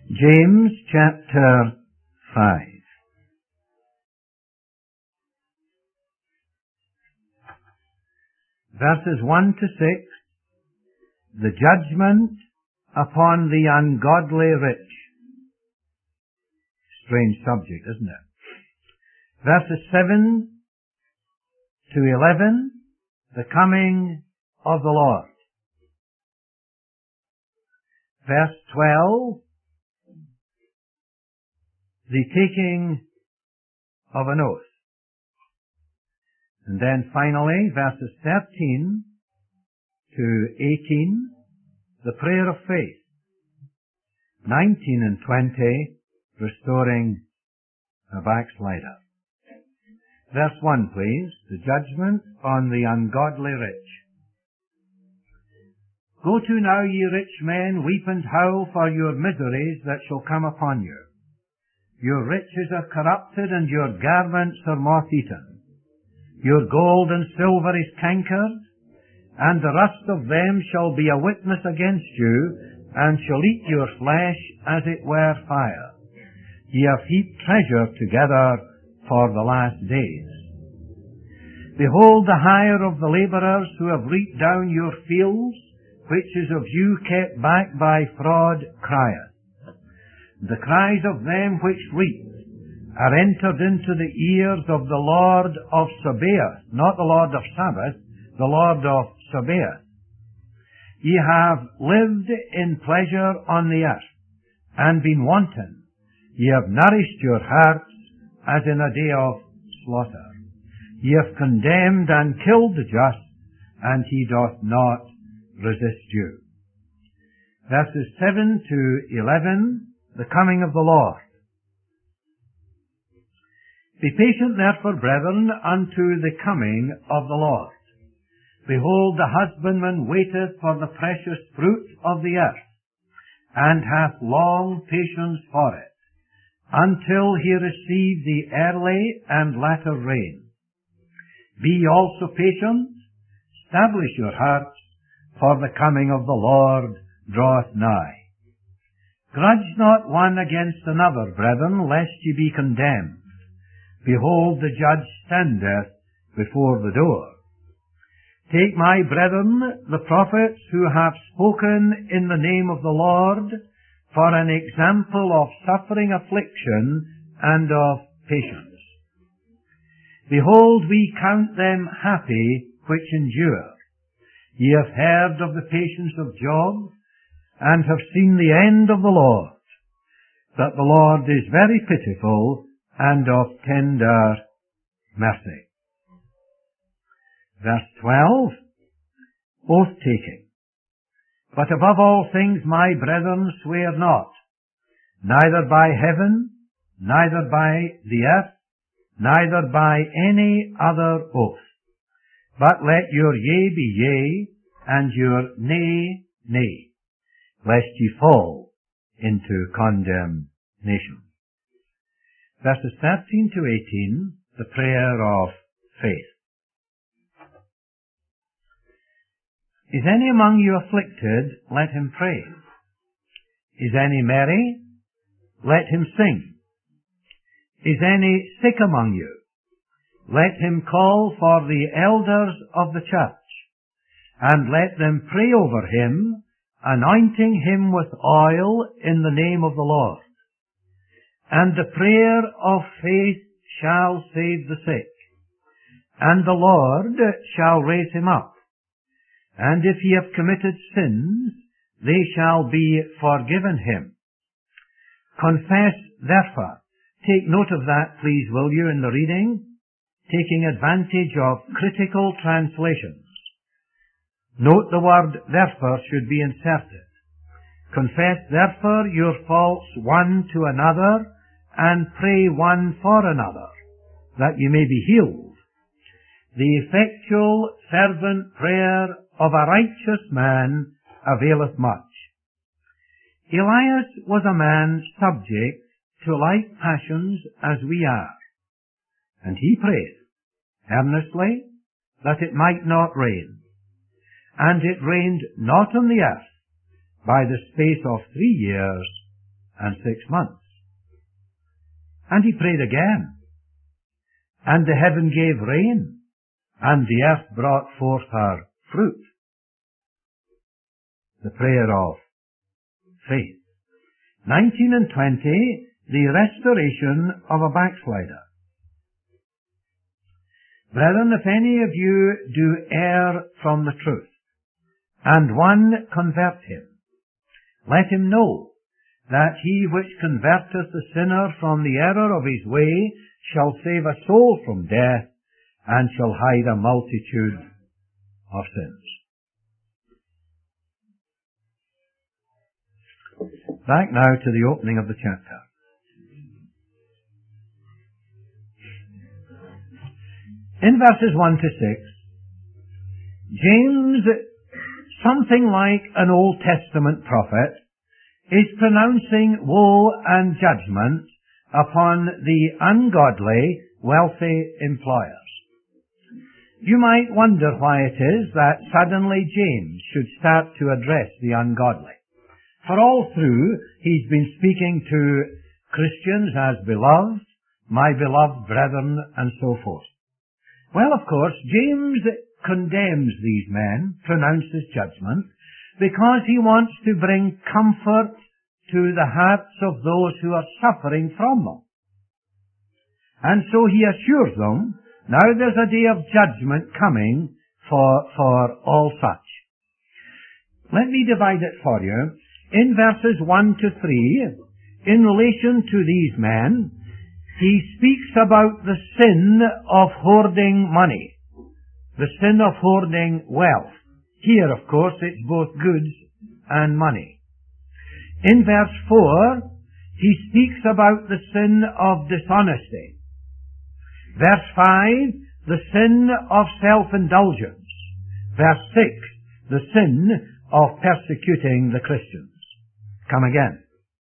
James chapter 5. Verses 1 to 6, the judgment upon the ungodly rich. Strange subject, isn't it? Verses 7 to 11, the coming of the Lord. Verse 12, the taking of an oath. And then finally, verses 13 to 18, the prayer of faith. 19 and 20, restoring a backslider. Verse 1, please. The judgment on the ungodly rich. Go to now, ye rich men, weep and howl for your miseries that shall come upon you. Your riches are corrupted, and your garments are moth-eaten. Your gold and silver is cankered, and the rust of them shall be a witness against you, and shall eat your flesh as it were fire. Ye have heaped treasure together for the last days. Behold, the hire of the labourers who have reaped down your fields, which is of you kept back by fraud, crieth. The cries of them which reap are entered into the ears of the Lord of Sabaoth, not the Lord of Sabbath, the Lord of Sabaoth. Ye have lived in pleasure on the earth, and been wanton. Ye have nourished your hearts as in a day of slaughter. Ye have condemned and killed the just, and he doth not resist you. Verses 7 to 11, the coming of the Lord. Be patient therefore, brethren, unto the coming of the Lord. Behold, the husbandman waiteth for the precious fruit of the earth, and hath long patience for it, until he receive the early and latter rain. Be ye also patient, establish your hearts, for the coming of the Lord draweth nigh. Grudge not one against another, brethren, lest ye be condemned. Behold, the judge standeth before the door. Take my brethren, the prophets who have spoken in the name of the Lord, for an example of suffering, affliction, and of patience. Behold, we count them happy which endure. Ye have heard of the patience of Job, and have seen the end of the Lord, that the Lord is very pitiful and of tender mercy. Verse 12, oath-taking. But above all things, my brethren, swear not, neither by heaven, neither by the earth, neither by any other oath. But let your yea be yea, and your nay, nay, lest ye fall into condemnation. Verses 13 to 18, the prayer of faith. Is any among you afflicted? Let him pray. Is any merry? Let him sing. Is any sick among you? Let him call for the elders of the church, and let them pray over him, anointing him with oil in the name of the Lord. And the prayer of faith shall save the sick, and the Lord shall raise him up. And if he have committed sins, they shall be forgiven him. Confess, therefore. Take note of that, please, will you, in the reading, taking advantage of critical translations. Note the word therefore should be inserted. Confess, therefore, your faults one to another, and pray one for another, that you may be healed. The effectual, fervent prayer of a righteous man availeth much. Elias was a man subject to like passions as we are, and he prayed earnestly that it might not rain. And it rained not on the earth by the space of 3 years and 6 months. And he prayed again. And the heaven gave rain, and the earth brought forth her fruit. The prayer of faith. 19 and 20, the restoration of a backslider. Brethren, if any of you do err from the truth, and one convert him, let him know that he which converteth the sinner from the error of his way shall save a soul from death, and shall hide a multitude of sins. Back now to the opening of the chapter. In verses 1 to 6, James, something like an Old Testament prophet, is pronouncing woe and judgment upon the ungodly, wealthy employers. You might wonder why it is that suddenly James should start to address the ungodly. For all through, he's been speaking to Christians as beloved, my beloved brethren, and so forth. Well, of course, James condemns these men, pronounces judgment, because he wants to bring comfort to the hearts of those who are suffering from them. And so he assures them, now there's a day of judgment coming for all such. Let me divide it for you. In verses 1 to 3, in relation to these men, he speaks about the sin of hoarding money, the sin of hoarding wealth. Here, of course, it's both goods and money. In verse 4, he speaks about the sin of dishonesty. Verse 5, the sin of self-indulgence. Verse 6, the sin of persecuting the Christians. Come again.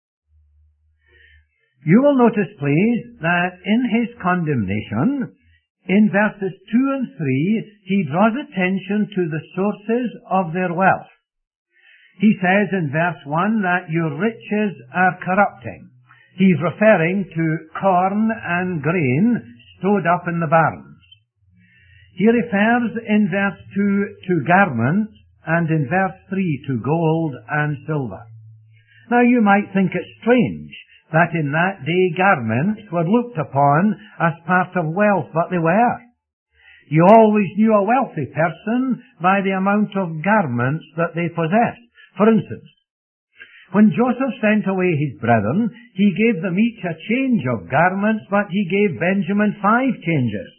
You will notice, please, that in his condemnation, in verses 2 and 3, he draws attention to the sources of their wealth. He says in verse 1 that your riches are corrupting. He's referring to corn and grain stored up in the barns. He refers in verse 2 to garments and in verse 3 to gold and silver. Now you might think it strange that in that day garments were looked upon as part of wealth, but they were. You always knew a wealthy person by the amount of garments that they possessed. For instance, when Joseph sent away his brethren, he gave them each a change of garments, but he gave Benjamin 5 changes.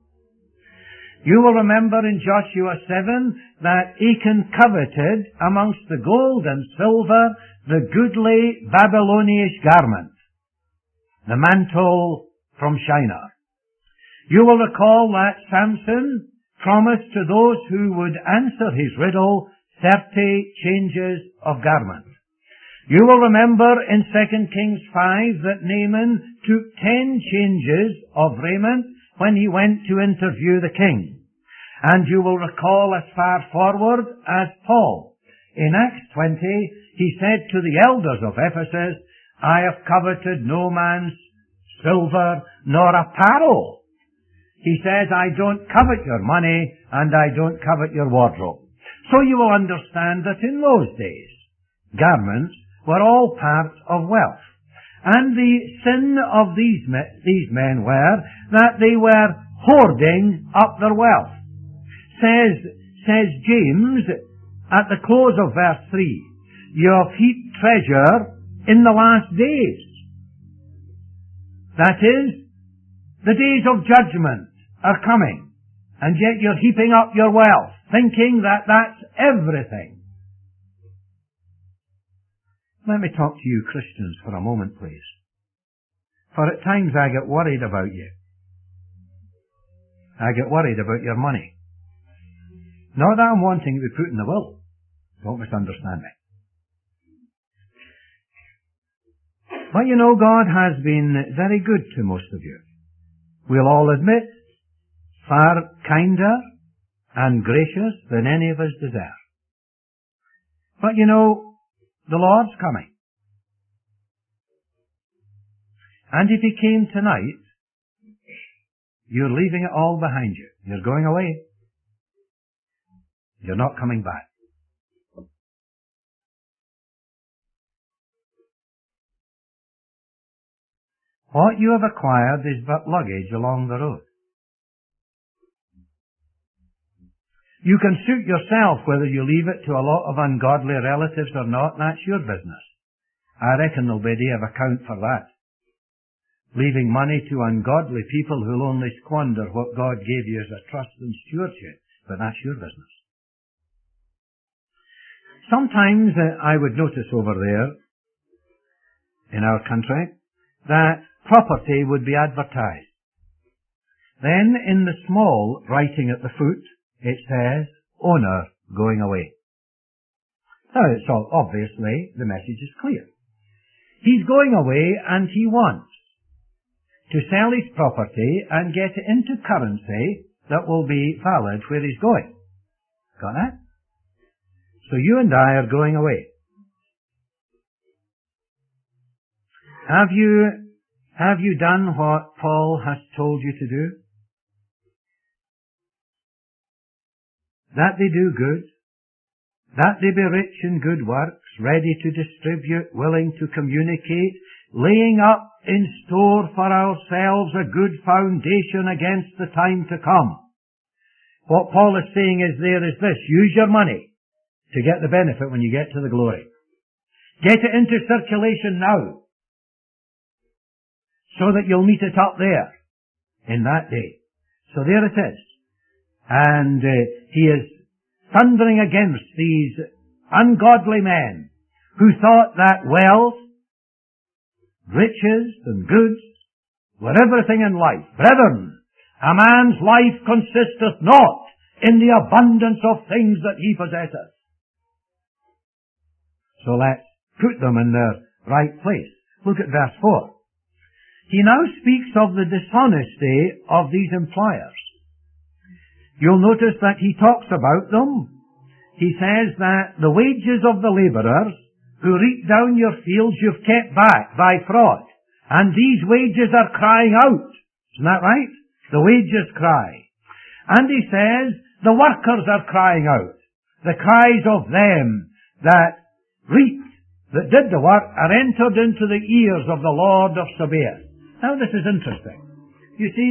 You will remember in Joshua 7 that Achan coveted amongst the gold and silver the goodly Babylonish garment, the mantle from Shinar. You will recall that Samson promised to those who would answer his riddle 30 changes of garment. You will remember in 2 Kings 5 that Naaman took 10 changes of raiment when he went to interview the king. And you will recall as far forward as Paul. In Acts 20, he said to the elders of Ephesus, I have coveted no man's silver nor apparel. He says, I don't covet your money and I don't covet your wardrobe. So you will understand that in those days, garments were all part of wealth. And the sin of these men were that they were hoarding up their wealth. Says James at the close of verse 3, you have heaped treasure in the last days. That is, the days of judgment are coming, and yet you're heaping up your wealth, thinking that that's everything. Let me talk to you Christians for a moment, please. For at times I get worried about you. I get worried about your money. Not that I'm wanting to be put in the will. Don't misunderstand me. But you know, God has been very good to most of you. We'll all admit, far kinder and gracious than any of us deserve. But you know, the Lord's coming. And if he came tonight, you're leaving it all behind you. You're going away. You're not coming back. What you have acquired is but luggage along the road. You can suit yourself whether you leave it to a lot of ungodly relatives or not. That's your business. I reckon there'll be a day of account for that. Leaving money to ungodly people who'll only squander what God gave you as a trust and stewardship. But that's your business. Sometimes I would notice over there in our country that property would be advertised. Then in the small writing at the foot it says, owner going away. Now it's all, obviously the message is clear. He's going away and he wants to sell his property and get it into currency that will be valid where he's going. Got that? So you and I are going away. Have you done what Paul has told you to do? That they do good, that they be rich in good works, ready to distribute, willing to communicate, laying up in store for ourselves a good foundation against the time to come. What Paul is saying is this, use your money to get the benefit when you get to the glory. Get it into circulation now, so that you'll meet it up there in that day. So there it is. And he is thundering against these ungodly men who thought that wealth, riches and goods were everything in life. Brethren, a man's life consisteth not in the abundance of things that he possesseth. So let's put them in their right place. Look at verse 4. He now speaks of the dishonesty of these employers. You'll notice that he talks about them. He says that the wages of the labourers who reap down your fields you've kept back by fraud. And these wages are crying out. Isn't that right? The wages cry. And he says the workers are crying out. The cries of them that reaped, that did the work, are entered into the ears of the Lord of Sabaoth. Now this is interesting. You see,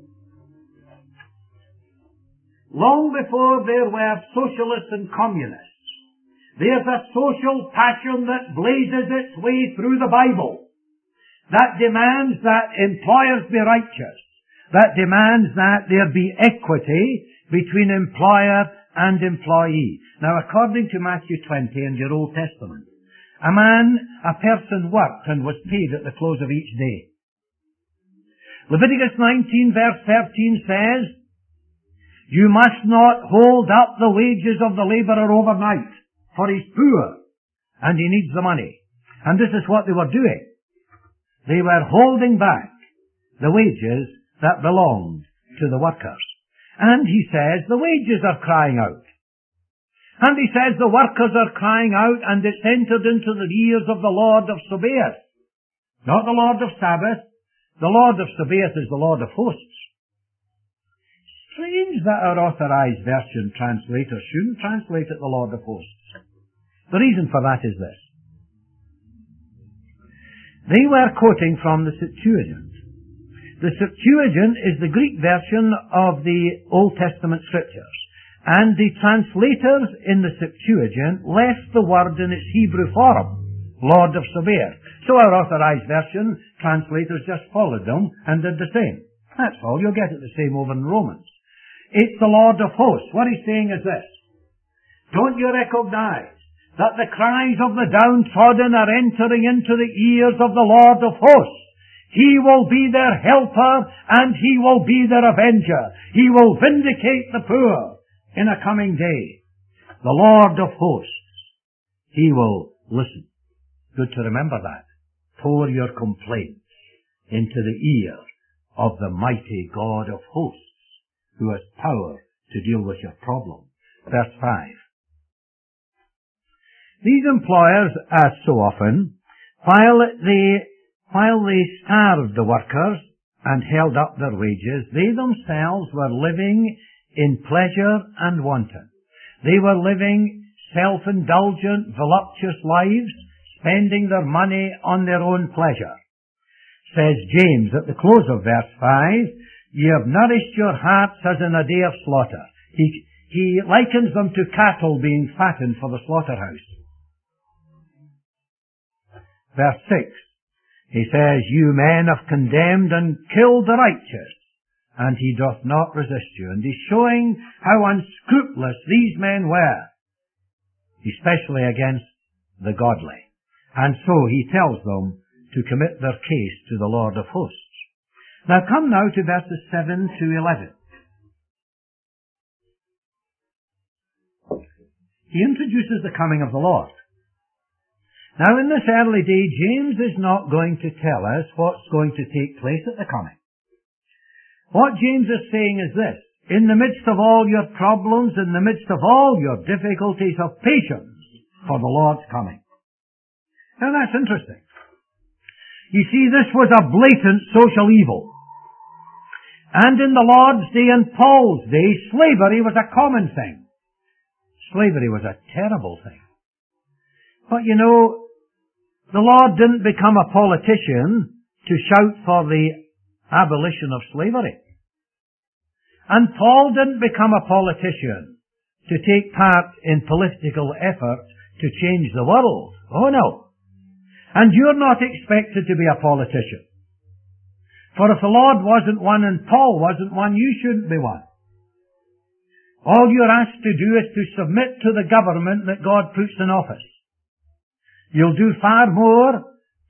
long before there were socialists and communists, there's a social passion that blazes its way through the Bible that demands that employers be righteous, that demands that there be equity between employer and employee. Now, according to Matthew 20 in your Old Testament, a person worked and was paid at the close of each day. Leviticus 19 verse 13 says, you must not hold up the wages of the labourer overnight, for he's poor and he needs the money. And this is what they were doing. They were holding back the wages that belonged to the workers. And he says the wages are crying out. And he says the workers are crying out, and it's entered into the ears of the Lord of Sabaoth. Not the Lord of Sabbath. The Lord of Sabaoth is the Lord of hosts. Strange that our authorized version translators shouldn't translate it the Lord of hosts. The reason for that is this. They were quoting from the Septuagint. The Septuagint is the Greek version of the Old Testament Scriptures. And the translators in the Septuagint left the word in its Hebrew form, Lord of Sabaoth. So our authorized version translators just followed them and did the same. That's all. You'll get it the same over in Romans. It's the Lord of hosts. What he's saying is this. Don't you recognize that the cries of the downtrodden are entering into the ears of the Lord of hosts? He will be their helper and he will be their avenger. He will vindicate the poor in a coming day. The Lord of hosts. He will listen. Good to remember that. Pour your complaints into the ear of the mighty God of hosts, who has power to deal with your problem. Verse 5. These employers, as so often, while they while they starved the workers and held up their wages, they themselves were living in pleasure and wanton. They were living self-indulgent, voluptuous lives, spending their money on their own pleasure. Says James at the close of verse 5, "Ye have nourished your hearts as in a day of slaughter." He likens them to cattle being fattened for the slaughterhouse. Verse 6, he says, "You men have condemned and killed the righteous, and he doth not resist you." And he's showing how unscrupulous these men were, especially against the godly. And so he tells them to commit their case to the Lord of hosts. Now come now to verses 7 to 11. He introduces the coming of the Lord. Now in this early day, James is not going to tell us what's going to take place at the coming. What James is saying is this: in the midst of all your problems, in the midst of all your difficulties, have patience for the Lord's coming. Now that's interesting. You see, this was a blatant social evil. And in the Lord's day and Paul's day, slavery was a common thing. Slavery was a terrible thing. But you know, the Lord didn't become a politician to shout for the abolition of slavery. And Paul didn't become a politician to take part in political effort to change the world. Oh no. And you're not expected to be a politician. For if the Lord wasn't one and Paul wasn't one, you shouldn't be one. All you're asked to do is to submit to the government that God puts in office. You'll do far more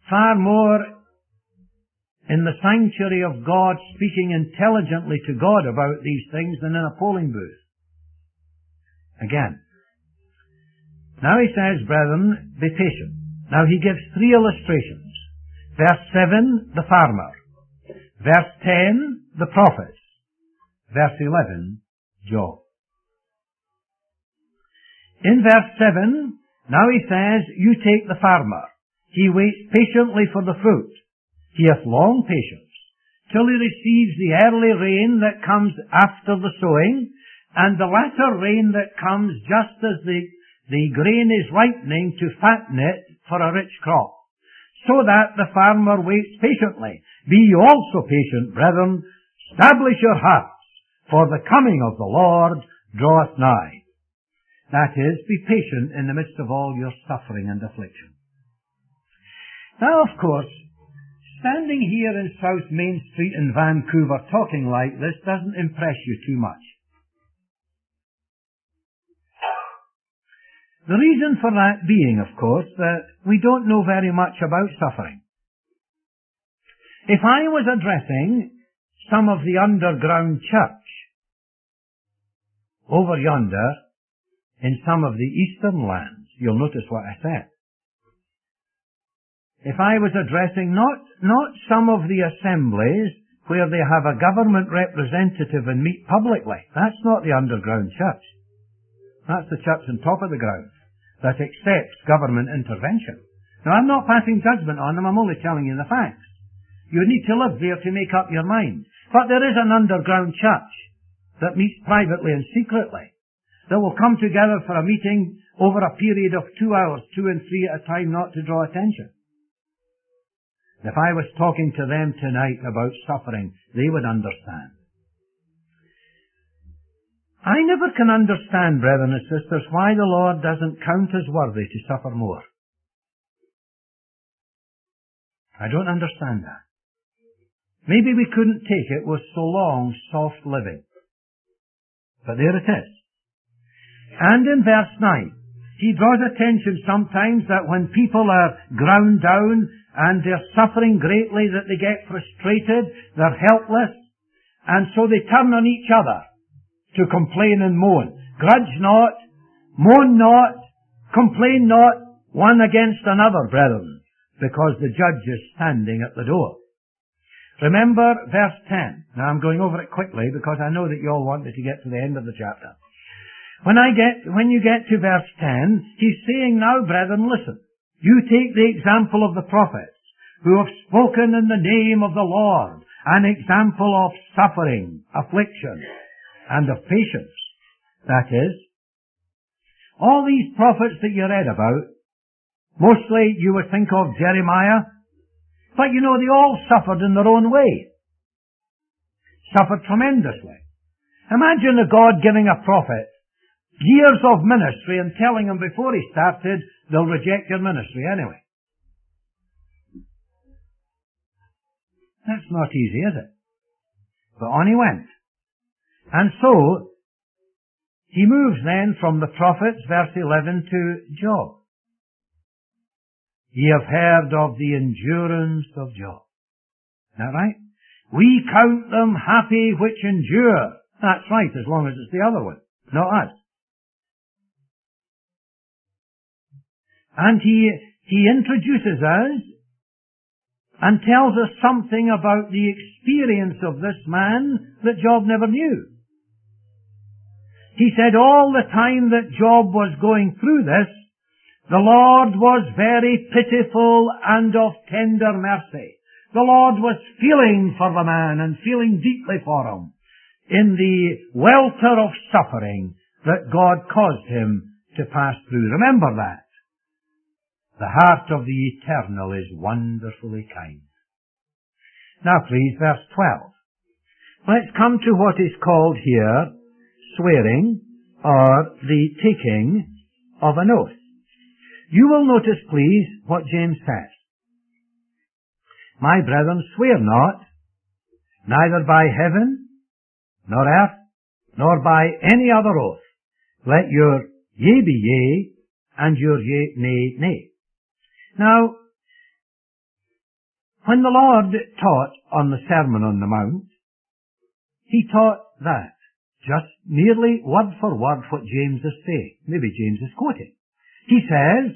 in the sanctuary of God, speaking intelligently to God about these things than in a polling booth. Again. Now he says, brethren, be patient. Now he gives three illustrations. Verse 7, the farmer. Verse 10, the prophets. Verse 11, Job. In verse 7, now he says, you take the farmer. He waits patiently for the fruit. He hath long patience, till he receives the early rain that comes after the sowing, and the latter rain that comes just as the grain is ripening to fatten it for a rich crop. So that the farmer waits patiently. Be you also patient, brethren. Establish your hearts, for the coming of the Lord draweth nigh. That is, be patient in the midst of all your suffering and affliction. Now, of course, standing here in South Main Street in Vancouver talking like this doesn't impress you too much. The reason for that being, of course, that we don't know very much about suffering. If I was addressing some of the underground church over yonder in some of the eastern lands, you'll notice what I said. If I was addressing not some of the assemblies where they have a government representative and meet publicly, that's not the underground church. That's the church on top of the ground that accepts government intervention. Now, I'm not passing judgment on them, I'm only telling you the facts. You need to live there to make up your mind. But there is an underground church that meets privately and secretly, that will come together for a meeting over a period of 2 hours, 2 and 3 at a time, not to draw attention. If I was talking to them tonight about suffering, they would understand. I never can understand, brethren and sisters, why the Lord doesn't count us worthy to suffer more. I don't understand that. Maybe we couldn't take it with so long soft living. But there it is. And in verse 9, he draws attention sometimes that when people are ground down and they're suffering greatly, that they get frustrated, they're helpless, and so they turn on each other to complain and moan. Grudge not, moan not, complain not, one against another, brethren, because the judge is standing at the door. Remember verse 10. Now I'm going over it quickly because I know that you all wanted to get to the end of the chapter. When you get to verse 10, he's saying, now, brethren, listen. You take the example of the prophets. who have spoken in the name of the Lord, an example of suffering, affliction, and of patience. That is, all these prophets that you read about, mostly you would think of Jeremiah, but you know, they all suffered in their own way. Suffered tremendously. Imagine a God giving a prophet years of ministry and telling him before he started, they'll reject your ministry anyway. That's not easy, is it? But on he went. And so, he moves then from the prophets, verse 11, to Job. Ye have heard of the endurance of Job. Isn't that right? We count them happy which endure. That's right, as long as it's the other one, not us. And he introduces us and tells us something about the experience of this man that Job never knew. He said all the time that Job was going through this, the Lord was very pitiful and of tender mercy. The Lord was feeling for the man and feeling deeply for him in the welter of suffering that God caused him to pass through. Remember that. The heart of the Eternal is wonderfully kind. Now please, verse 12. Let's come to what is called here swearing, or the taking of an oath. You will notice, please, what James says. My brethren, swear not, neither by heaven, nor earth, nor by any other oath. Let your yea be yea, and your nay, nay. Now, when the Lord taught on the Sermon on the Mount, he taught that, just nearly word for word what James is saying. Maybe James is quoting. He says,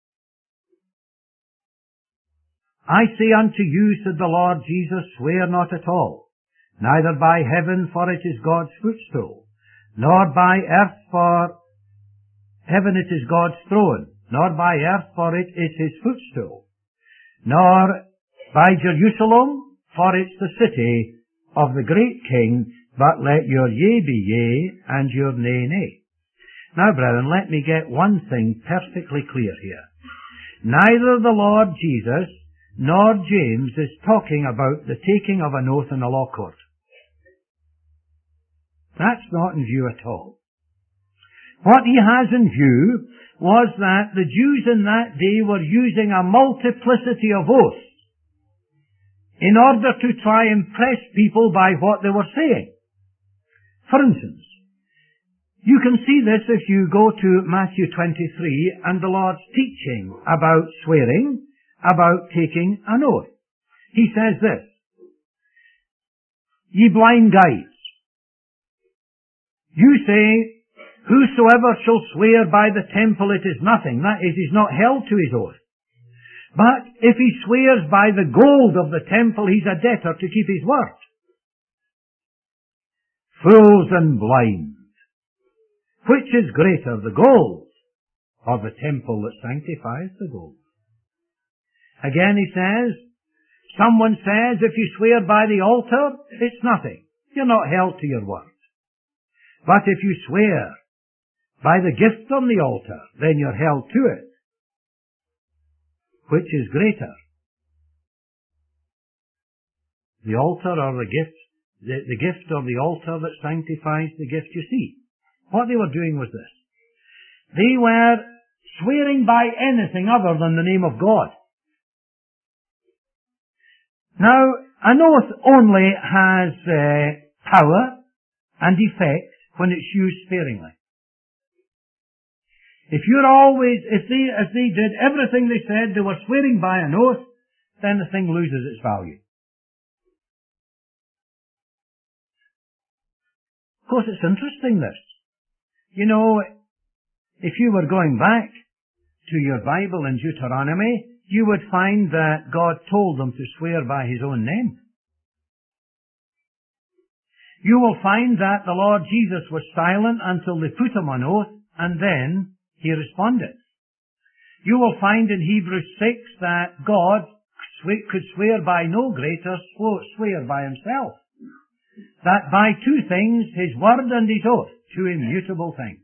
I say unto you, said the Lord Jesus, swear not at all, neither by heaven, for it is God's footstool, nor by earth, for heaven it is God's throne, nor by earth, for it is his footstool, nor by Jerusalem, for it's the city of the great King, but let your yea be yea, and your nay, nay. Now, brethren, let me get one thing perfectly clear here. Neither the Lord Jesus nor James is talking about the taking of an oath in a law court. That's not in view at all. What he has in view was that the Jews in that day were using a multiplicity of oaths in order to try and impress people by what they were saying. For instance, you can see this if you go to Matthew 23 and the Lord's teaching about swearing, about taking an oath. He says this, Ye blind guides, you say, whosoever shall swear by the temple it is nothing. That is, he's not held to his oath. But if he swears by the gold of the temple, he's a debtor to keep his word. Fools and blind. Which is greater, the gold or the temple that sanctifies the gold? Again he says, someone says, if you swear by the altar, it's nothing. You're not held to your word. But if you swear by the gift on the altar, then you're held to it. Which is greater? The altar or the gift? The gift or the altar that sanctifies the gift, you see. What they were doing was this. They were swearing by anything other than the name of God. Now, an oath only has power and effect when it's used sparingly. If they did everything they said, they were swearing by an oath, then the thing loses its value. Of course, it's interesting, this. You know, if you were going back to your Bible in Deuteronomy, you would find that God told them to swear by his own name. You will find that the Lord Jesus was silent until they put him on oath, and then he responded. You will find in Hebrews 6 that God could swear by no greater, swear by himself, that by two things, his word and his oath, two immutable things.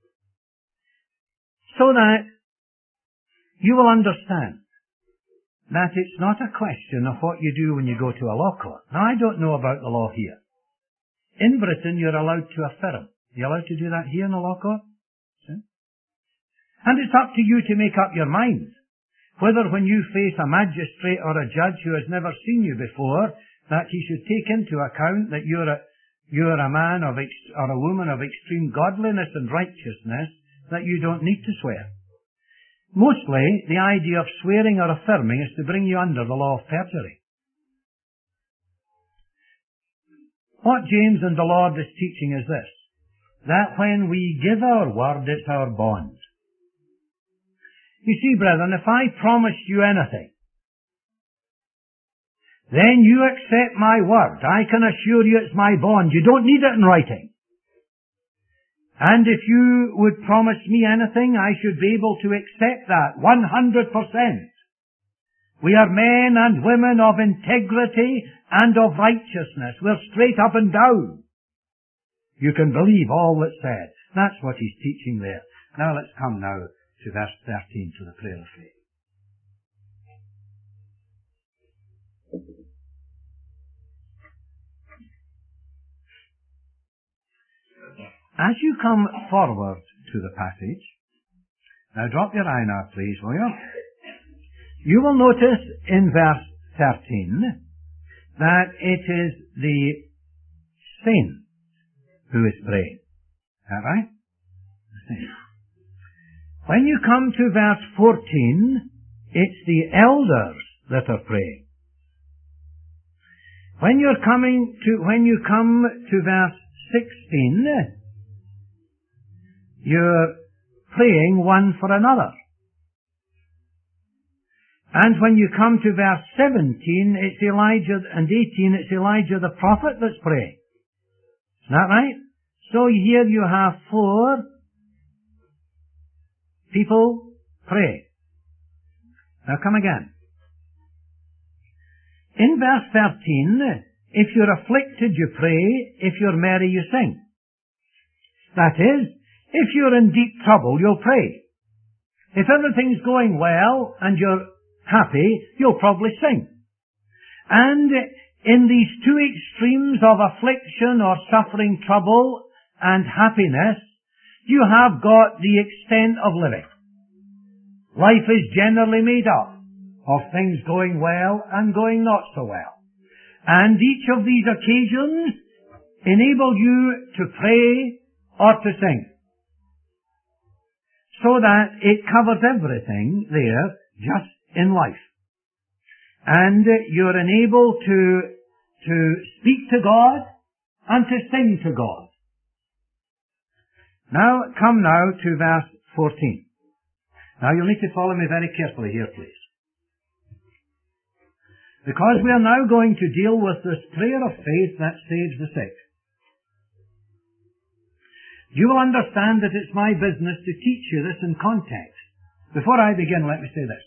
So that you will understand that it's not a question of what you do when you go to a law court. Now, I don't know about the law here. In Britain, you're allowed to affirm. You're allowed to do that here in a law court? See? And it's up to you to make up your mind whether when you face a magistrate or a judge who has never seen you before, that he should take into account that you're a man or a woman of extreme godliness and righteousness, that you don't need to swear. Mostly, the idea of swearing or affirming is to bring you under the law of perjury. What James and the Lord is teaching is this, that when we give our word, it's our bond. You see, brethren, if I promised you anything, then you accept my word. I can assure you it's my bond. You don't need it in writing. And if you would promise me anything, I should be able to accept that 100%. We are men and women of integrity and of righteousness. We're straight up and down. You can believe all that's said. That's what he's teaching there. Now let's come now to verse 13, to the prayer of faith. As you come forward to the passage, now drop your eye now, please, will you? You will notice in verse 13 that it is the saint who is praying. Is that right? The saint. When you come to verse 14, it's the elders that are praying. When you come to verse 16, you're praying one for another. And when you come to verse 17, it's Elijah, and 18, it's Elijah the prophet that's praying. Isn't that right? So here you have 4 people praying. Now come again. In verse 13, if you're afflicted, you pray. If you're merry, you sing. That is, if you're in deep trouble, you'll pray. If everything's going well and you're happy, you'll probably sing. And in these two extremes of affliction or suffering, trouble and happiness, you have got the extent of living. Life is generally made up of things going well and going not so well. And each of these occasions enable you to pray or to sing. So that it covers everything there just in life. And you're enabled to speak to God and to sing to God. Now, come now to verse 14. Now you'll need to follow me very carefully here, please. Because we are now going to deal with this prayer of faith that saves the sick. You will understand that it's my business to teach you this in context. Before I begin, let me say this.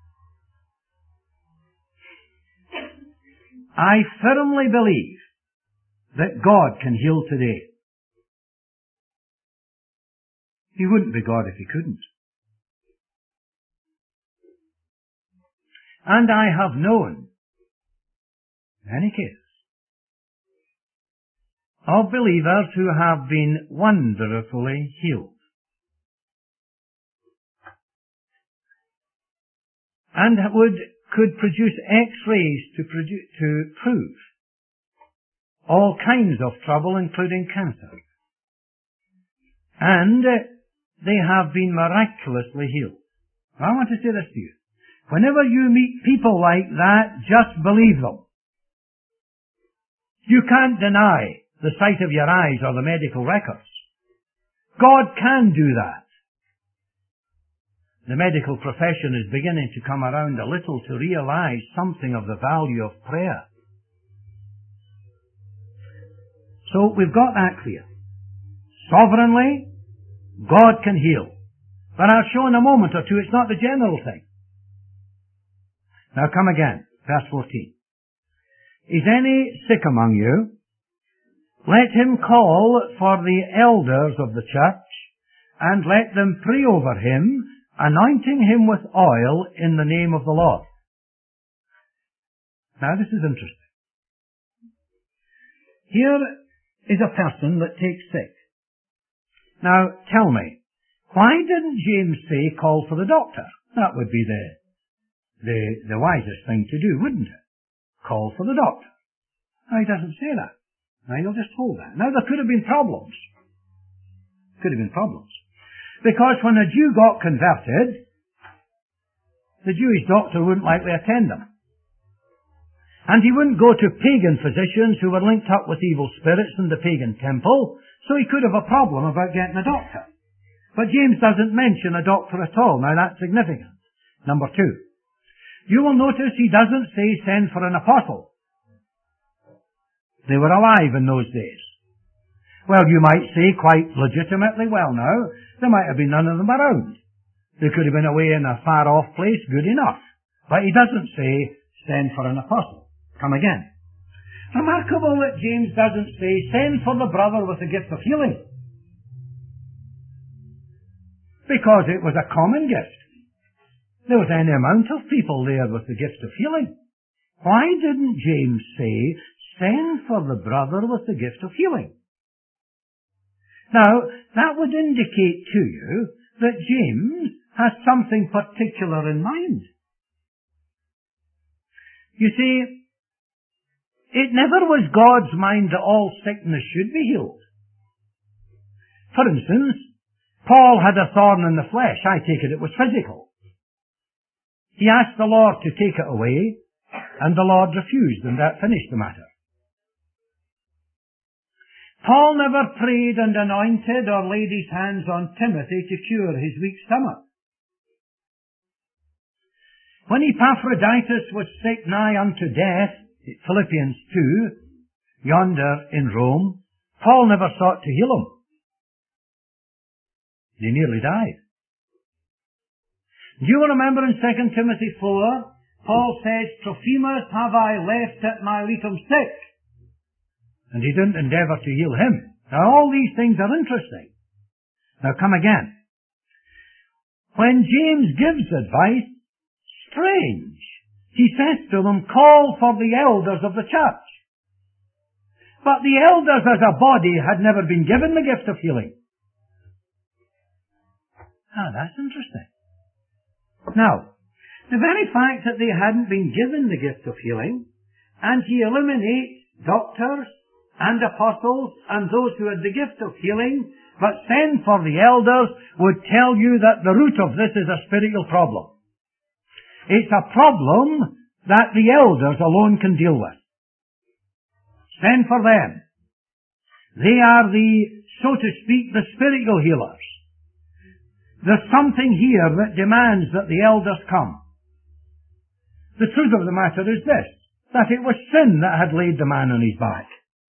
I firmly believe that God can heal today. He wouldn't be God if he couldn't. And I have known many cases of believers who have been wonderfully healed. And could produce X-rays to prove all kinds of trouble, including cancer. And they have been miraculously healed. Now, I want to say this to you. Whenever you meet people like that, just believe them. You can't deny the sight of your eyes or the medical records. God can do that. The medical profession is beginning to come around a little to realize something of the value of prayer. So we've got that clear. Sovereignly, God can heal. But I'll show in a moment or two it's not the general thing. Now come again. Verse 14. Is any sick among you? Let him call for the elders of the church, and let them pray over him, anointing him with oil in the name of the Lord. Now this is interesting. Here is a person that takes sick. Now tell me, why didn't James say call for the doctor? That would be the wisest thing to do, wouldn't it? Call for the doctor. Now he doesn't say that. Now you'll just hold that. Now there could have been problems. Could have been problems. Because when a Jew got converted, the Jewish doctor wouldn't likely attend him. And he wouldn't go to pagan physicians who were linked up with evil spirits in the pagan temple, so he could have a problem about getting a doctor. But James doesn't mention a doctor at all. Now that's significant. Number 2. You will notice he doesn't say send for an apostle. They were alive in those days. Well, you might say quite legitimately, well now, there might have been none of them around. They could have been away in a far-off place, good enough. But he doesn't say send for an apostle. Come again. Remarkable that James doesn't say send for the brother with the gift of healing. Because it was a common gift. There was any amount of people there with the gift of healing. Why didn't James say send for the brother with the gift of healing? Now, that would indicate to you that James has something particular in mind. You see, it never was God's mind that all sickness should be healed. For instance, Paul had a thorn in the flesh. I take it was physical. He asked the Lord to take it away, and the Lord refused, and that finished the matter. Paul never prayed and anointed or laid his hands on Timothy to cure his weak stomach. When Epaphroditus was sick nigh unto death, Philippians 2, yonder in Rome, Paul never sought to heal him. He nearly died. Do you remember in 2 Timothy 4, Paul says, Trophimus have I left at Miletum sick. And he didn't endeavour to heal him. Now all these things are interesting. Now come again. When James gives advice, strange. He says to them, call for the elders of the church. But the elders as a body had never been given the gift of healing. Ah, that's interesting. Now, the very fact that they hadn't been given the gift of healing, and he eliminates doctors and apostles and those who had the gift of healing, but send for the elders, would tell you that the root of this is a spiritual problem. It's a problem that the elders alone can deal with. Send for them. They are so to speak, the spiritual healers. There's something here that demands that the elders come. The truth of the matter is this, that it was sin that had laid the man on his back.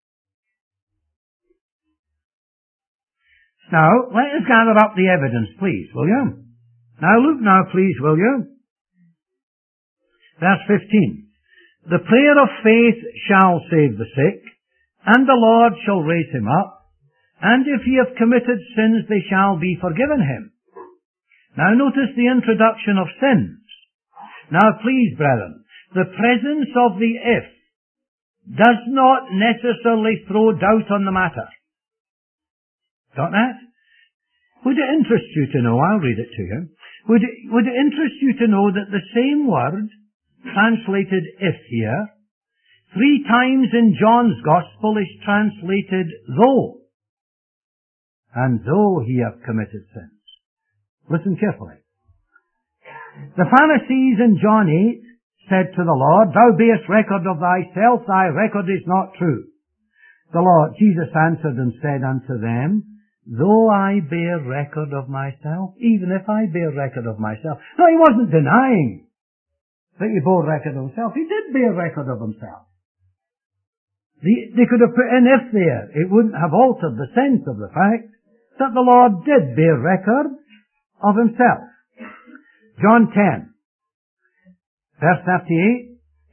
Now, let us gather up the evidence, please, will you? Now look now, please, will you? Verse 15. The prayer of faith shall save the sick, and the Lord shall raise him up, and if he have committed sins, they shall be forgiven him. Now notice the introduction of sins. Now please, brethren, the presence of the if does not necessarily throw doubt on the matter. Got that? Would it interest you to know, I'll read it to you, would it interest you to know that the same word, translated if here, 3 times in John's Gospel is translated though, and though he have committed sins. Listen carefully. The Pharisees in John 8 said to the Lord, Thou bearest record of thyself, thy record is not true. The Lord Jesus answered and said unto them, Though I bear record of myself, even if I bear record of myself. No, he wasn't denying that he bore record of himself. He did bear record of himself. They could have put in if there. It wouldn't have altered the sense of the fact that the Lord did bear record of himself. John 10, verse 38,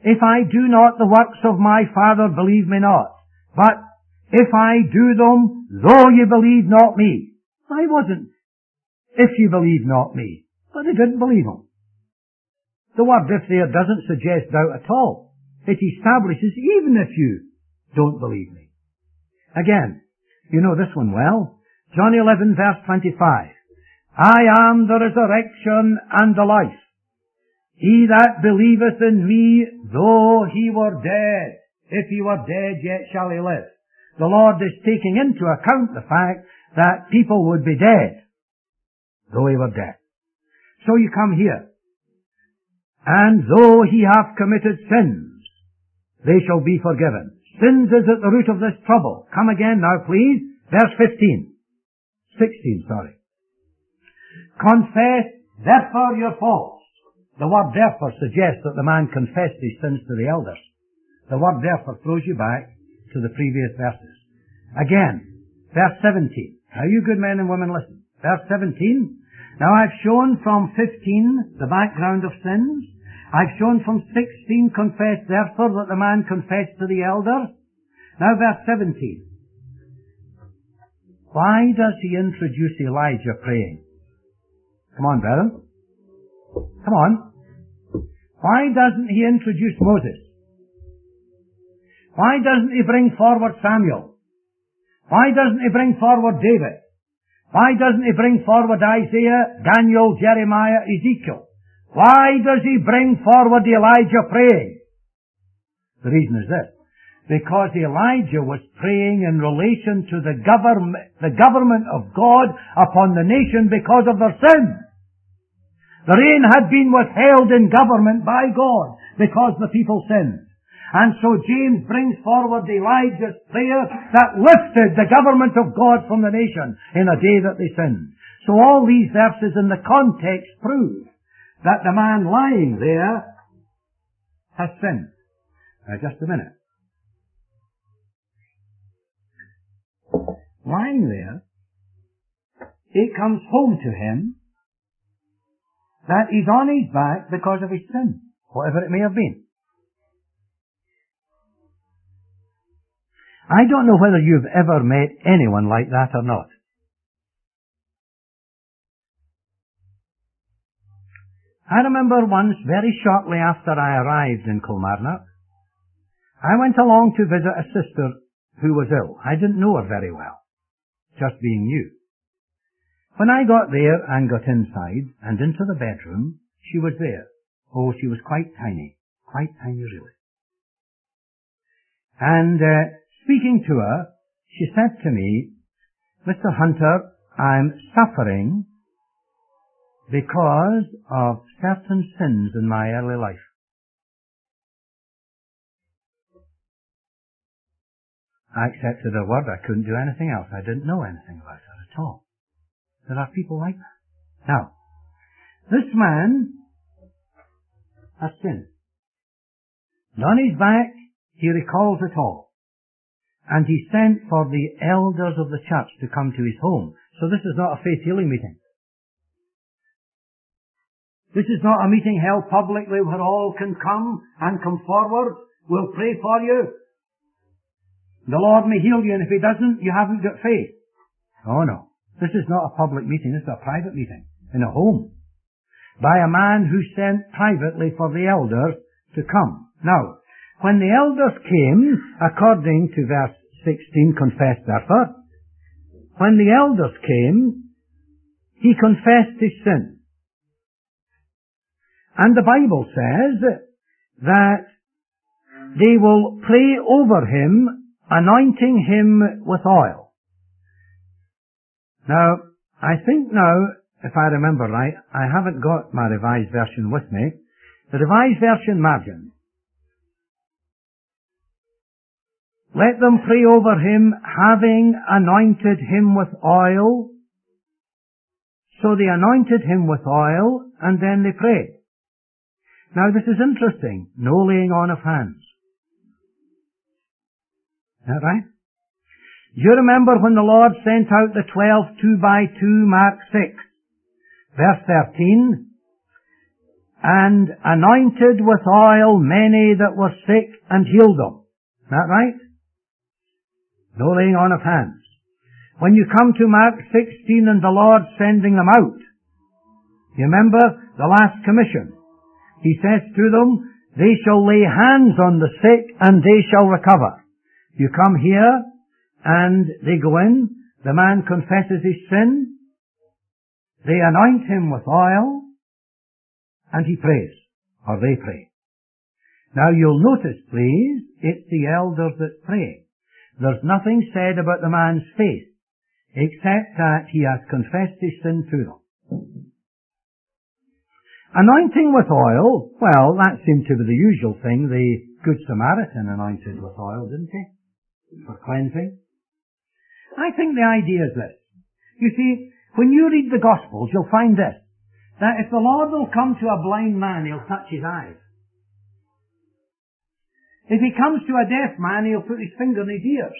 If I do not the works of my Father, believe me not. But if I do them, though you believe not me. I wasn't. If you believe not me. But they didn't believe him. The word if there doesn't suggest doubt at all. It establishes even if you don't believe me. Again, you know this one well. John 11 verse 25. I am the resurrection and the life. He that believeth in me, though he were dead, if he were dead, yet shall he live. The Lord is taking into account the fact that people would be dead, though he were dead. So you come here. And though he have committed sins, they shall be forgiven. Sins is at the root of this trouble. Come again now, please. Verse 16, sorry. Confess therefore your faults. The word therefore suggests that the man confessed his sins to the elders. The word therefore throws you back to the previous verses. Again, verse 17. Now you good men and women listen. Verse 17. Now I've shown from 15 the background of sins. I've shown from 16 confess therefore that the man confessed to the elders. Now verse 17. Why does he introduce Elijah praying? Come on, brethren. Come on. Why doesn't he introduce Moses? Why doesn't he bring forward Samuel? Why doesn't he bring forward David? Why doesn't he bring forward Isaiah, Daniel, Jeremiah, Ezekiel? Why does he bring forward Elijah praying? The reason is this. Because Elijah was praying in relation to the government of God upon the nation because of their sin. The rain had been withheld in government by God because the people sinned. And so James brings forward Elijah's prayer that lifted the government of God from the nation in a day that they sinned. So all these verses in the context prove that the man lying there has sinned. Now just a minute. Lying there, it comes home to him that he's on his back because of his sin, whatever it may have been. I don't know whether you've ever met anyone like that or not. I remember once, very shortly after I arrived in Kilmarnock, I went along to visit a sister who was ill. I didn't know her very well, just being new. When I got there and got inside and into the bedroom, she was there. Oh, she was quite tiny really. And speaking to her, she said to me, Mr. Hunter, I'm suffering because of certain sins in my early life. I accepted her word. I couldn't do anything else. I didn't know anything about her at all. There are people like that. Now, this man has sinned. And on his back, he recalls it all. And he sent for the elders of the church to come to his home. So this is not a faith healing meeting. This is not a meeting held publicly where all can come and come forward. We'll pray for you. The Lord may heal you, and if He doesn't, you haven't got faith. Oh no. This is not a public meeting. This is a private meeting in a home by a man who sent privately for the elders to come. Now, when the elders came, according to verse 16, confessed therefore, when the elders came, he confessed his sin. And the Bible says that they will pray over him, anointing him with oil. Now, I think now, if I remember right, I haven't got my Revised Version with me. The Revised Version margin. Let them pray over him, having anointed him with oil. So they anointed him with oil, and then they prayed. Now this is interesting. No laying on of hands. Is that right? You remember when the Lord sent out the 12 2 by 2, Mark 6, verse 13, and anointed with oil many that were sick and healed them. Is that right? No laying on of hands. When you come to Mark 16 and the Lord sending them out, you remember the last commission. He says to them, they shall lay hands on the sick and they shall recover. You come here and they go in, the man confesses his sin, they anoint him with oil, and he prays, or they pray. Now you'll notice, please, it's the elders that pray. There's nothing said about the man's faith, except that he has confessed his sin to them. Anointing with oil, well, that seemed to be the usual thing. The Good Samaritan anointed with oil, didn't he? For cleansing. I think the idea is this. You see, when you read the Gospels, you'll find this, that if the Lord will come to a blind man, he'll touch his eyes. If he comes to a deaf man, he'll put his finger in his ears.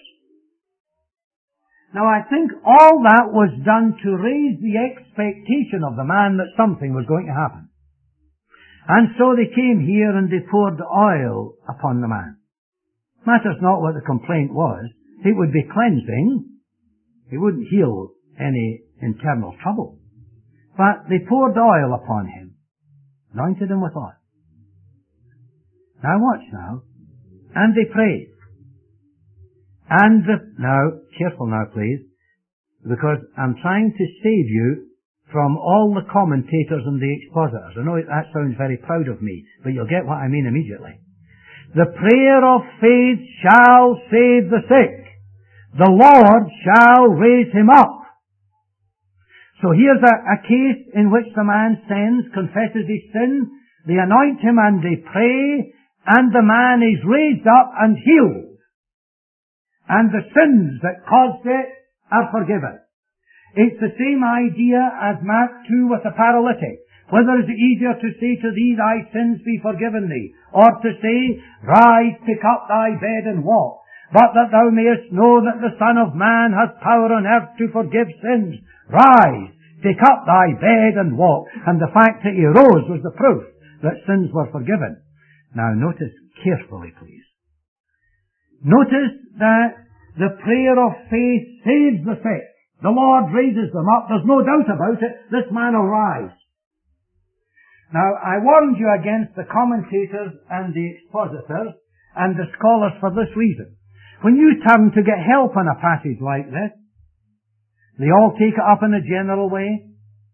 Now I think all that was done to raise the expectation of the man that something was going to happen. And so they came here and they poured the oil upon the man. Matters not what the complaint was. It would be cleansing. It wouldn't heal any internal trouble. But they poured oil upon him. Anointed him with oil. Now watch now. And they prayed. And now, careful now please, because I'm trying to save you from all the commentators and the expositors. I know that sounds very proud of me, but you'll get what I mean immediately. The prayer of faith shall save the sick. The Lord shall raise him up. So here's a case in which the man sins, confesses his sin, they anoint him and they pray, and the man is raised up and healed. And the sins that caused it are forgiven. It's the same idea as Mark 2 with the paralytic. Whether is it easier to say to thee, thy sins be forgiven thee, or to say, rise, pick up thy bed and walk, but that thou mayest know that the Son of Man has power on earth to forgive sins. Rise, pick up thy bed and walk. And the fact that he rose was the proof that sins were forgiven. Now notice carefully, please. Notice that the prayer of faith saves the sick. The Lord raises them up. There's no doubt about it. This man will rise. Now, I warned you against the commentators and the expositors and the scholars for this reason. When you turn to get help on a passage like this, they all take it up in a general way.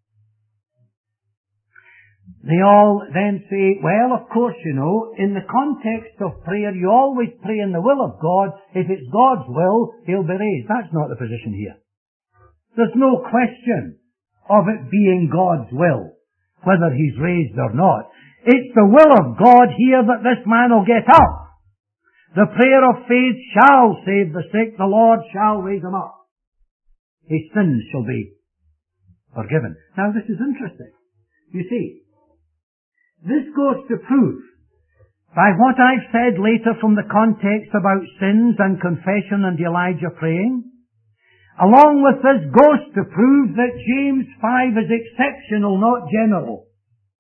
They all then say, well, of course, you know, in the context of prayer, you always pray in the will of God. If it's God's will, he'll be raised. That's not the position here. There's no question of it being God's will, whether he's raised or not. It's the will of God here that this man will get up. The prayer of faith shall save the sick. The Lord shall raise him up. His sins shall be forgiven. Now this is interesting. You see, this goes to prove, by what I've said later from the context about sins and confession and Elijah praying, along with this goes to prove that James 5 is exceptional, not general.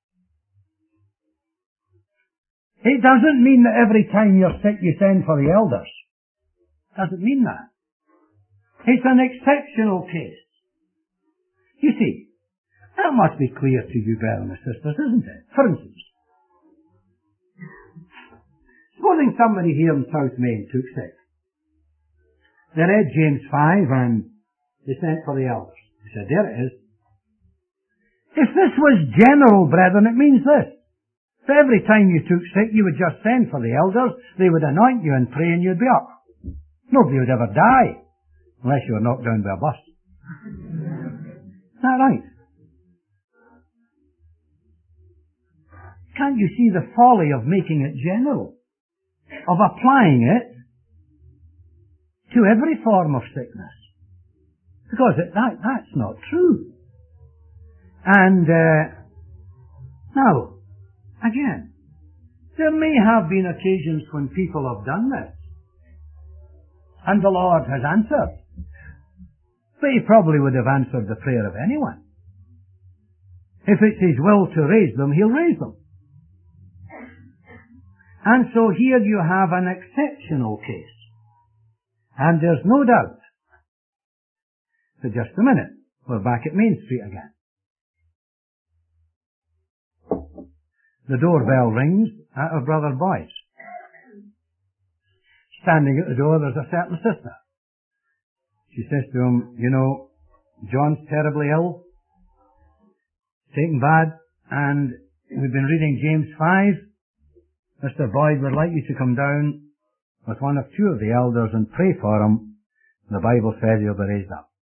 It doesn't mean that every time you're sick you send for the elders. It doesn't mean that. It's an exceptional case. You see, that must be clear to you, brothers and sisters, isn't it? For instance, supposing somebody here in South Main took sick. They read James 5 and they sent for the elders. They said, there it is. If this was general, brethren, it means this. So every time you took sick, you would just send for the elders, they would anoint you and pray and you'd be up. Nobody would ever die, unless you were knocked down by a bus. Is that right? Can't you see the folly of making it general? Of applying it to every form of sickness? Because that's not true. And now, again, there may have been occasions when people have done this, and the Lord has answered. But he probably would have answered the prayer of anyone. If it's his will to raise them, he'll raise them. And so here you have an exceptional case. And there's no doubt. So just a minute. We're back at Main Street again. The doorbell rings at our brother Boyd's. Standing at the door, there's a certain sister. She says to him, you know, John's terribly ill, taken bad, and we've been reading James 5. Mr. Boyd would like you to come down with one of two of the elders and pray for him. The Bible says he'll be raised up.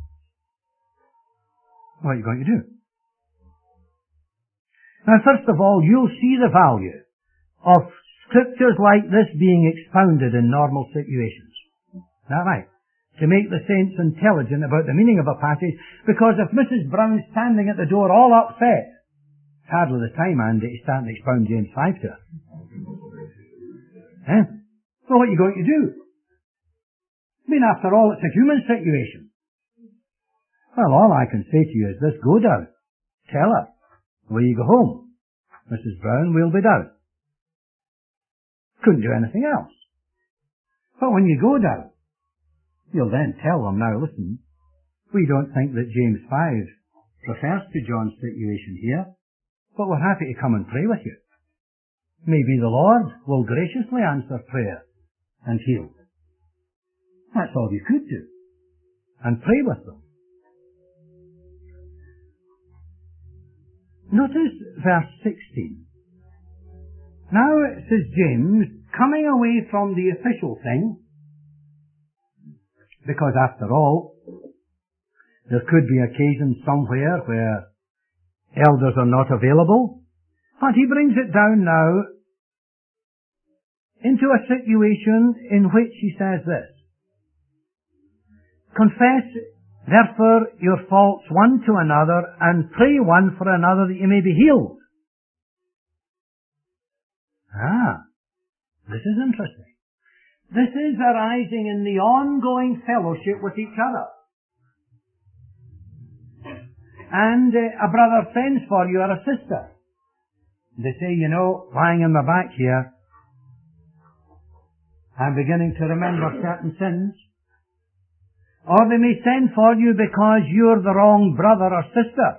What are you going to do? Now, first of all, you'll see the value of scriptures like this being expounded in normal situations. Is that right? To make the saints intelligent about the meaning of a passage, because if Mrs. Brown's standing at the door all upset, it's hardly the time, Andy, to start and expound James 5 to her. Well, what are you going to do? I mean, after all, it's a human situation. Well, all I can say to you is this: go down. Tell her. Will you go home? Mrs. Brown will be down. Couldn't do anything else. But when you go down, you'll then tell them, now listen, we don't think that James 5 refers to John's situation here, but we're happy to come and pray with you. Maybe the Lord will graciously answer prayer and heal. That's all you could do. And pray with them. Notice verse 16. Now it says James, coming away from the official thing, because after all, there could be occasions somewhere where elders are not available, but he brings it down now into a situation in which he says this: confess therefore your faults one to another, and pray one for another that you may be healed. This is interesting. This is arising in the ongoing fellowship with each other. And a brother sends for you, or a sister. They say, you know, lying on my back here, I'm beginning to remember certain sins. Or they may send for you because you're the wrong brother or sister.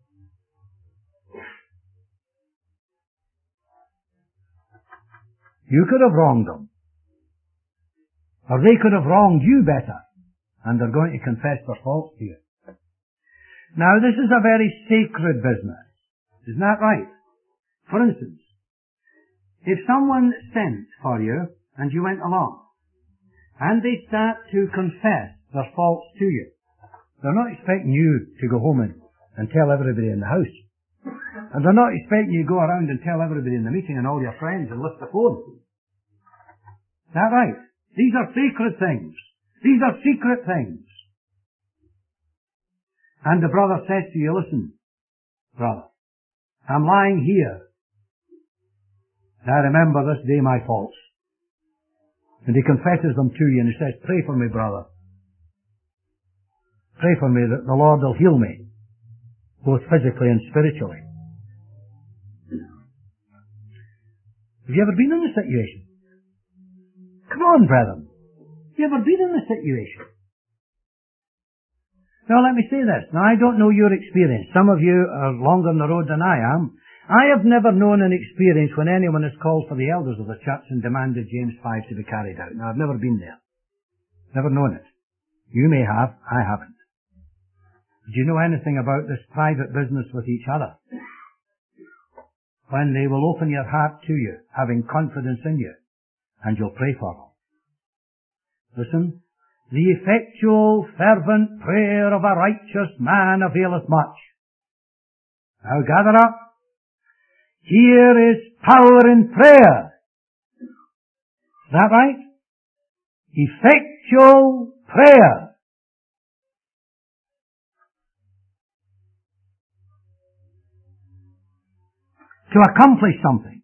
You could have wronged them. Or they could have wronged you better. And they're going to confess their faults to you. Now, this is a very sacred business. Isn't that right? For instance, if someone sent for you and you went along, and they start to confess their faults to you, they're not expecting you to go home and tell everybody in the house. And they're not expecting you to go around and tell everybody in the meeting and all your friends and lift the phone. Is that right? These are sacred things. These are secret things. And the brother says to you, listen, brother, I'm lying here. And I remember this day my faults. And he confesses them to you and he says, pray for me, brother. Pray for me that the Lord will heal me, both physically and spiritually. Have you ever been in this situation? Come on, brethren. Have you ever been in this situation? Now, let me say this. Now, I don't know your experience. Some of you are longer on the road than I am. I have never known an experience when anyone has called for the elders of the church and demanded James 5 to be carried out. Now, I've never been there. Never known it. You may have. I haven't. Do you know anything about this private business with each other? When they will open your heart to you, having confidence in you, and you'll pray for them. Listen. The effectual, fervent prayer of a righteous man availeth much. Now gather up. Here is power in prayer. Is that right? Effectual prayer. To accomplish something.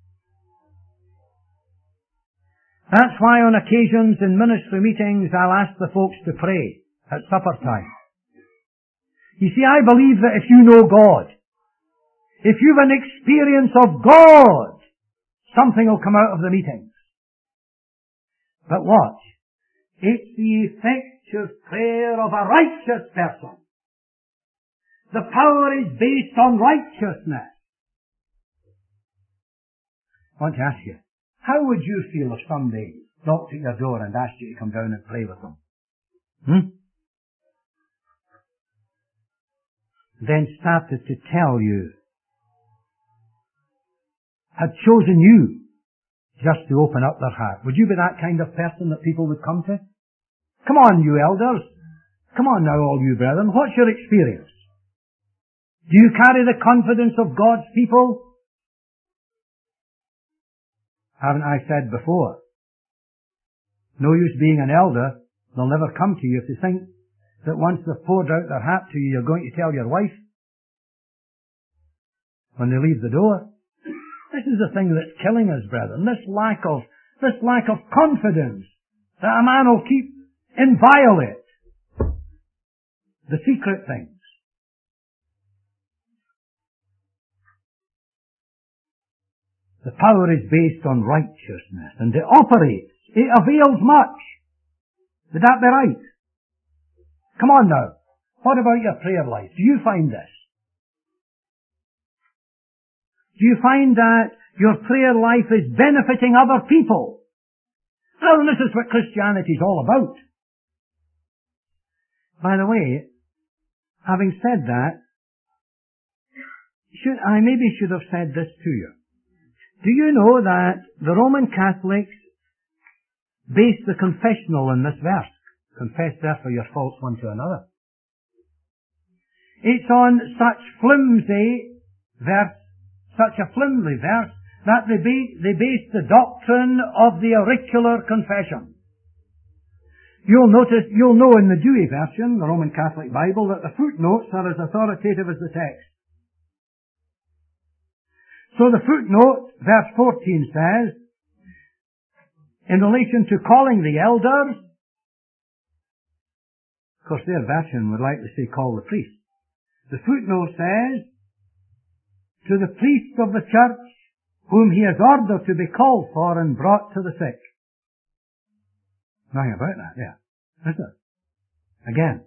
That's why on occasions in ministry meetings I'll ask the folks to pray at supper time. You see, I believe that if you know God, if you've an experience of God Something will come out of the meetings. But watch. It's the effective prayer of a righteous person. The power is based on righteousness. I want to ask you, how would you feel if somebody knocked at your door and asked you to come down and pray with them? Then started to tell you, had chosen you just to open up their heart. Would you be that kind of person that people would come to? Come on, you elders. Come on now, all you brethren. What's your experience? Do you carry the confidence of God's people? Haven't I said before? No use being an elder. They'll never come to you if they think that once they've poured out their heart to you, you're going to tell your wife when they leave the door. This is the thing that's killing us, brethren. This lack of confidence that a man will keep inviolate. The secret things. The power is based on righteousness, and it operates. It avails much. Would that be right? Come on now. What about your prayer life? Do you find this? Do you find that your prayer life is benefiting other people? Well, this is what Christianity is all about. By the way, having said that, I maybe should have said this to you. Do you know that the Roman Catholics base the confessional in this verse? Confess therefore your faults one to another. It's on such a flimsy verse, that they base the doctrine of the auricular confession. You'll know in the Dewey version, the Roman Catholic Bible, that the footnotes are as authoritative as the text. So the footnote, verse 14 says, in relation to calling the elders, of course their version would like to say call the priest. The footnote says, to the priests of the church, whom he has ordered to be called for and brought to the sick. Nothing about that, yeah. Is it? Again.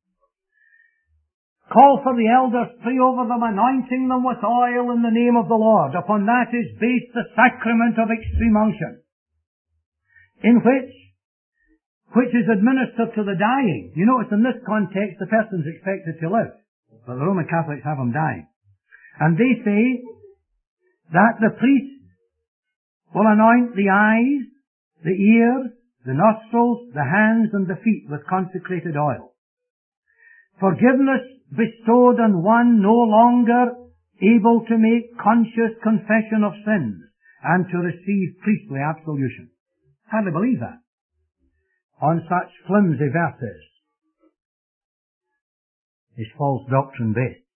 Call for the elders, pray over them, anointing them with oil in the name of the Lord. Upon that is based the sacrament of extreme unction, in which is administered to the dying. You notice in this context the person's expected to live, but the Roman Catholics have him dying. And they say that the priest will anoint the eyes, the ears, the nostrils, the hands and the feet with consecrated oil. Forgiveness bestowed on one no longer able to make conscious confession of sins and to receive priestly absolution. Hardly believe that. On such flimsy verses is false doctrine based.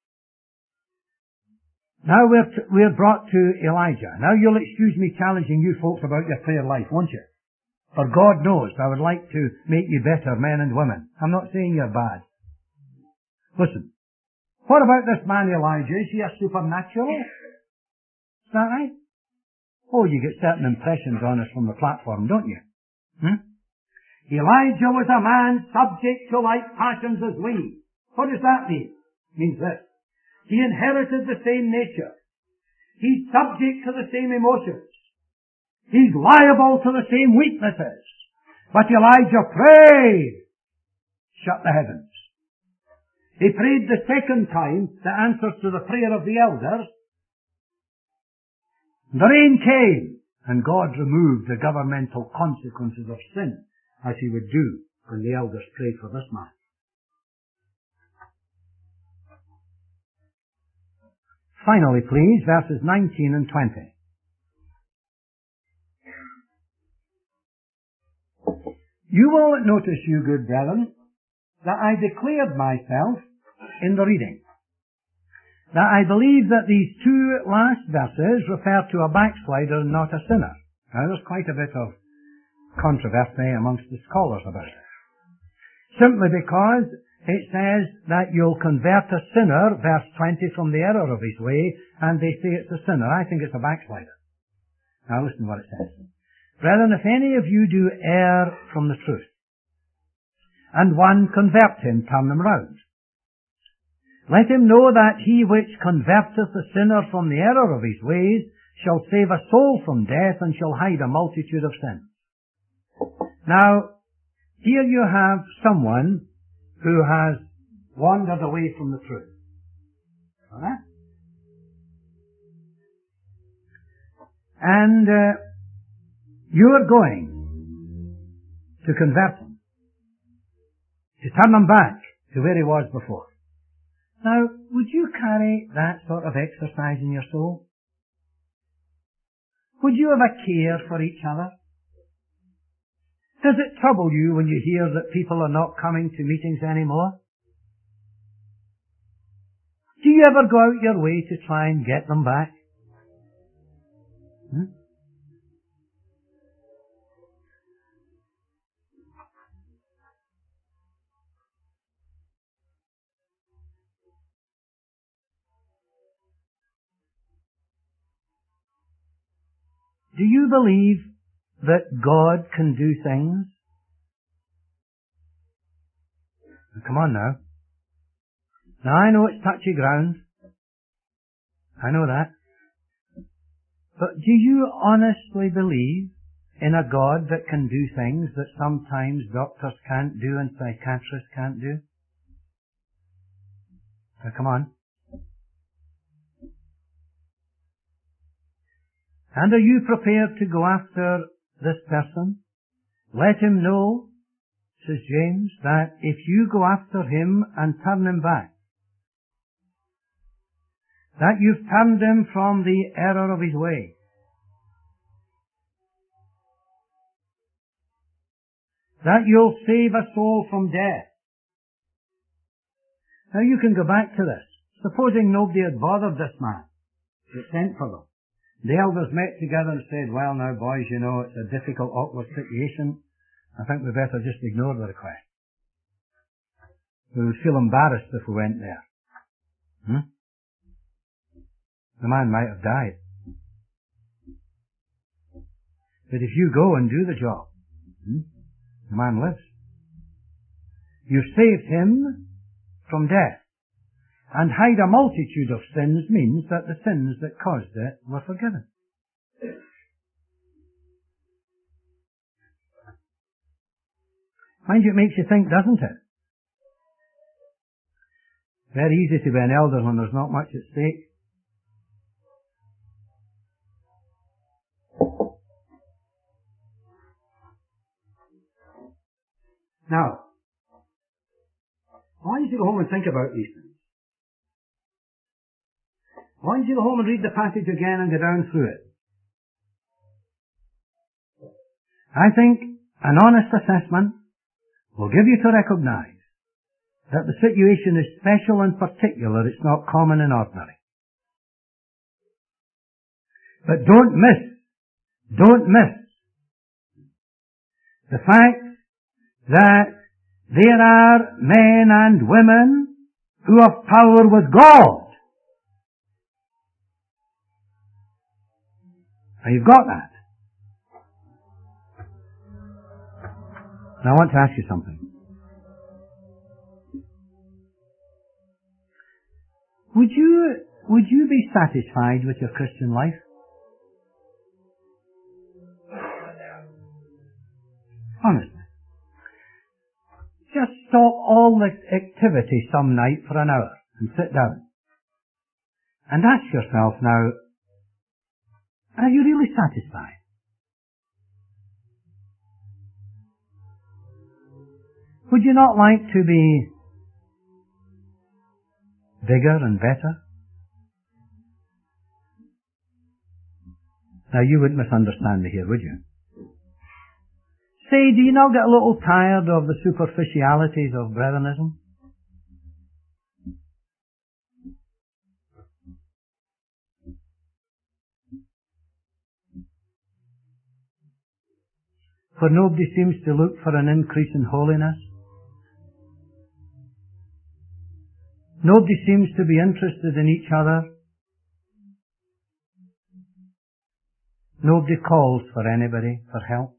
Now we're brought to Elijah. Now you'll excuse me challenging you folks about your prayer life, won't you? For God knows I would like to make you better men and women. I'm not saying you're bad. Listen. What about this man Elijah? Is he a supernatural? Is that right? Oh, you get certain impressions on us from the platform, don't you? Elijah was a man subject to like passions as we. What does that mean? It means this. He inherited the same nature. He's subject to the same emotions. He's liable to the same weaknesses. But Elijah prayed. Shut the heavens. He prayed the second time, the answers to the prayer of the elders. The rain came, and God removed the governmental consequences of sin, as he would do when the elders prayed for this man. Finally, please, verses 19 and 20. You will notice, you good brethren, that I declared myself in the reading that I believe that these two last verses refer to a backslider and not a sinner. Now, there's quite a bit of controversy amongst the scholars about it. Simply because it says that you'll convert a sinner, verse 20, from the error of his way, and they say it's a sinner. I think it's a backslider. Now listen to what it says. Brethren, if any of you do err from the truth, and one convert him, turn him round. Let him know that he which converteth the sinner from the error of his ways shall save a soul from death and shall hide a multitude of sins. Now, here you have someone who has wandered away from the truth. Alright? And you're going to convert him, to turn him back to where he was before. Now, would you carry that sort of exercise in your soul? Would you have a care for each other? Does it trouble you when you hear that people are not coming to meetings anymore? Do you ever go out your way to try and get them back? Do you believe that God can do things? Come on now. Now I know it's touchy ground. I know that. But do you honestly believe in a God that can do things that sometimes doctors can't do and psychiatrists can't do? Now come on. And are you prepared to go after this person? Let him know, says James, that if you go after him and turn him back, that you've turned him from the error of his way. That you'll save a soul from death. Now you can go back to this. Supposing nobody had bothered this man, that sent for them. The elders met together and said, well now boys, you know, it's a difficult, awkward situation. I think we better just ignore the request. We would feel embarrassed if we went there. The man might have died. But if you go and do the job, the man lives. You've saved him from death. And hide a multitude of sins means that the sins that caused it were forgiven. Mind you, it makes you think, doesn't it? Very easy to be an elder when there's not much at stake. Now, I want you to go home and think about these things. I want you to go home and read the passage again and go down through it. I think an honest assessment will give you to recognize that the situation is special and particular. It's not common and ordinary. But don't miss the fact that there are men and women who have power with God. Now you've got that. Now I want to ask you something. Would you be satisfied with your Christian life? Honestly. Just stop all the activity some night for an hour and sit down. And ask yourself now, are you really satisfied? Would you not like to be bigger and better? Now you wouldn't misunderstand me here, would you? Say, do you not get a little tired of the superficialities of Brethrenism? For nobody seems to look for an increase in holiness. Nobody seems to be interested in each other. Nobody calls for anybody for help.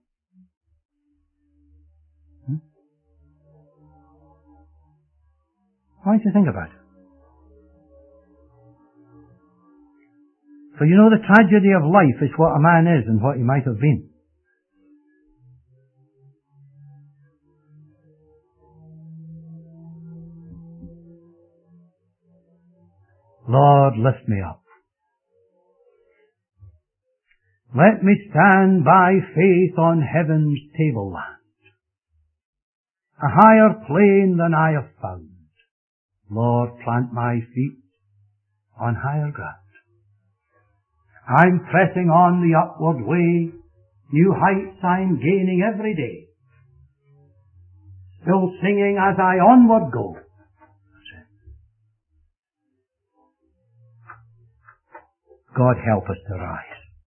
Why don't you think about it? For you know the tragedy of life is what a man is and what he might have been. Lord, lift me up. Let me stand by faith on heaven's tableland, a higher plane than I have found. Lord, plant my feet on higher ground. I'm pressing on the upward way, new heights I'm gaining every day, still singing as I onward go. God help us to rise.